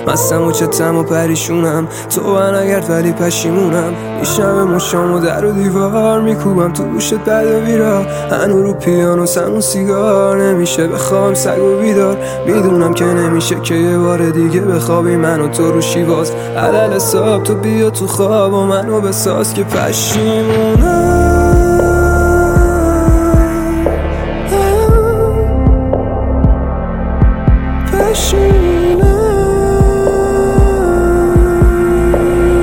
مستم و چتم و پریشونم، تو نگرد ولی پشیمونم. میشنم مشام و در و دیوار میکوبم تو گوشت بد و بیرا. هنو رو پیانو سمون سیگار نمیشه بخوام سگ و بیدار. میدونم که نمیشه که یه بار دیگه بخوابی من و تو رو شیواز. علل حساب تو بیا تو خواب و منو بساز که پشیمونم.